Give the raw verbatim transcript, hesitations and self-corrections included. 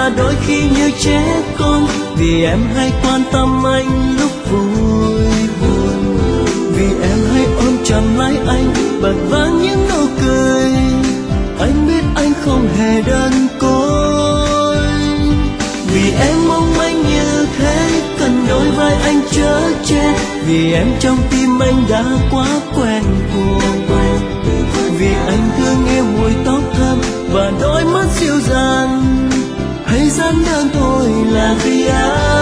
và đôi khi như trẻ con, vì em hay quan tâm anh lúc vui buồn, vì em hay ôm chầm lấy anh bật vang những nụ cười. Anh biết anh không hề đơn côi, vì em mong manh như thế, cần đôi vai anh chở che, vì em trong tim anh đã quá quen thuộc, vì anh thương em mùi tóc thơm và đôi mắt dịu dàng, hay gian đơn thôi là vì anh.